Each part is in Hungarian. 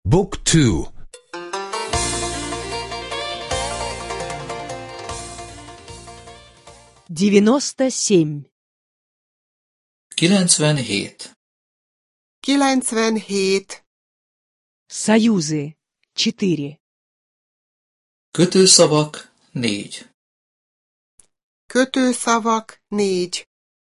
Book 2. 97. 97. 97. Союзы. 4. Kötőszavak 4. Kötőszavak 4.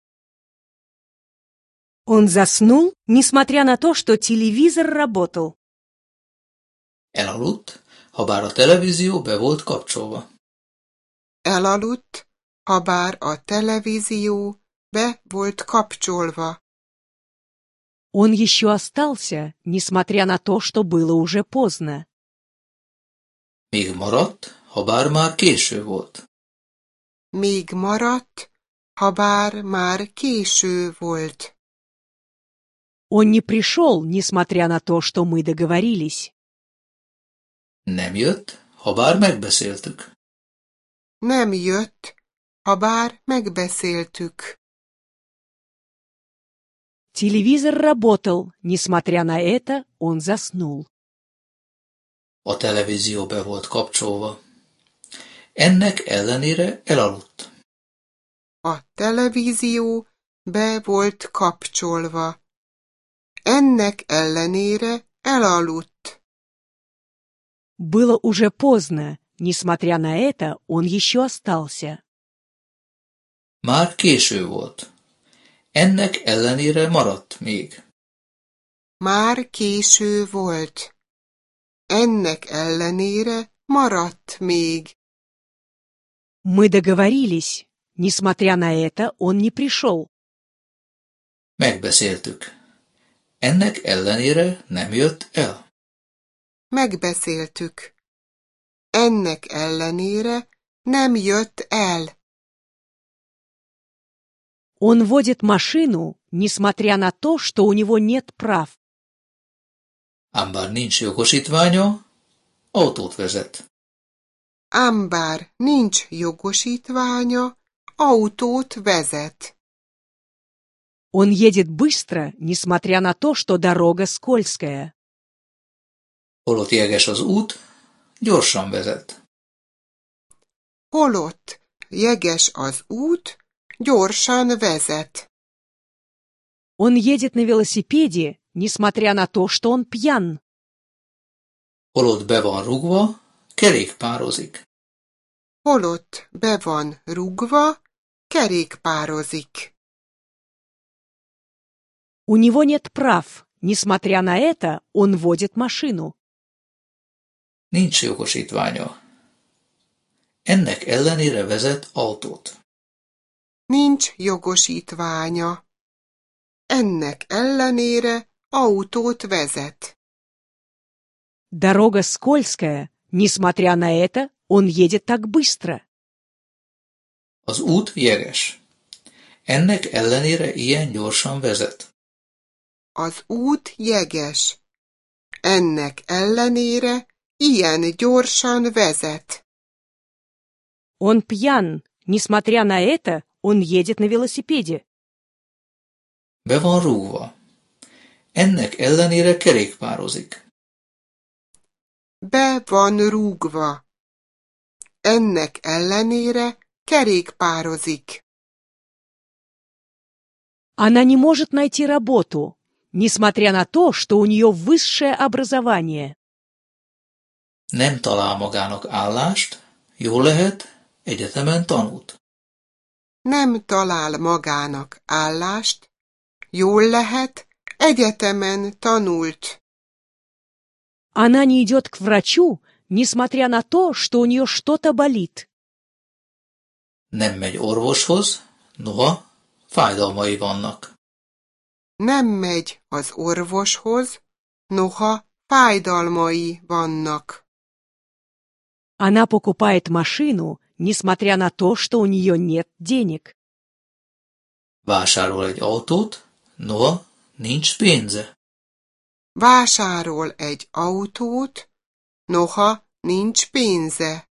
Он заснул, несмотря на то, что телевизор работал. Elaludt, habár a televízió be volt kapcsolva. Elaludt, habár a televízió be volt kapcsolva. Он еще остался, несмотря на то, что было уже поздно. Még maradt, habár már késő volt. Még maradt, habár már késő volt. Он не пришел, несмотря на то, что мы договорились. Nem jött, habár megbeszéltük. Nem jött, habár megbeszéltük. Телевизор работал, несмотря на это, он заснул. A televízió be volt kapcsolva. Ennek ellenére elaludt. A televízió be volt kapcsolva. Ennek ellenére elaludt. Было уже поздно, несмотря на это, он еще остался. Már késő volt. Ennek ellenére maradt még. Már késő volt. Ennek ellenére maradt még. Мы договорились, несмотря на это, он не пришел. Megbeszéltük. Ennek ellenére nem jött el. Megbeszéltük. Ennek ellenére nem jött el. Он водит машину, несмотря на то, что у него нет прав. Ám bár nincs jogosítványa, autót vezet. Ám bár nincs jogosítványa, autót vezet. Он едет быстро, несмотря на то, что дорога скользкая. Holott jeges az út, gyorsan vezet. Holott jeges az út, gyorsan vezet. Он едет на велосипеде, несмотря на то, что он пьян. Holott be van rugva, kerékpározik. Holott be van rugva, kerékpározik. У него нет прав, несмотря на это, он водит машину. Nincs jogosítványa. Ennek ellenére vezet autót. Nincs jogosítványa. Ennek ellenére autót vezet. Дорога скользкая, несмотря на это, он едет так быстро. Az út jeges. Ennek ellenére ilyen gyorsan vezet. Az út jeges. Ennek ellenére ilyen gyorsan vezet. Он пьян, несмотря на это, он едет на велосипеде. Be van rúgva. Ennek ellenére kerékpározik. Be van rúgva. Ennek ellenére kerékpározik. Она не может найти работу, несмотря на то, что у нее высшее образование. Nem talál magának állást, jól lehet, egyetemen tanult. Nem talál magának állást, jól lehet, egyetemen tanult. Она не идет к врачу, несмотря на то, что у нее что-то болит. Nem megy orvoshoz, noha fájdalmai vannak. Nem megy az orvoshoz, noha fájdalmai vannak. Она покупает машину, несмотря на то, что у нее нет денег. Vásárol egy autót, noha nincs pénze. Vásárol egy autót, noha nincs pénze.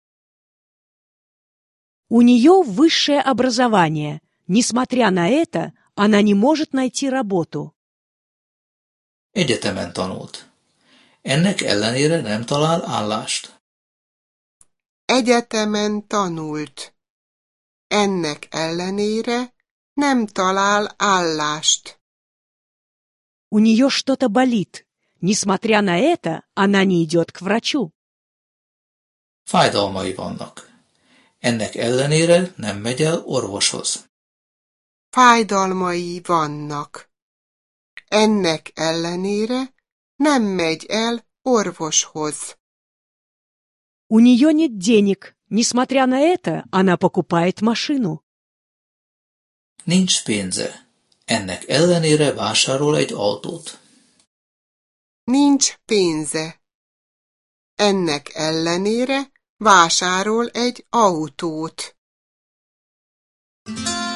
У нее высшее образование. Несмотря на это, она не может найти работу. Egyetemen tanult. Ennek ellenére nem talál állást. Egyetemen tanult. Ennek ellenére nem talál állást. У нее что-то болит. Несмотря на это, она не идет к врачу. Fájdalmai vannak. Ennek ellenére nem megy el orvoshoz. Fájdalmai vannak. Ennek ellenére nem megy el orvoshoz. У нее нет денег. Несмотря на это, она покупает машину. Nincs pénze. Ennek ellenére vásárol egy autót. Nincs pénze. Ennek ellenére vásárol egy autót.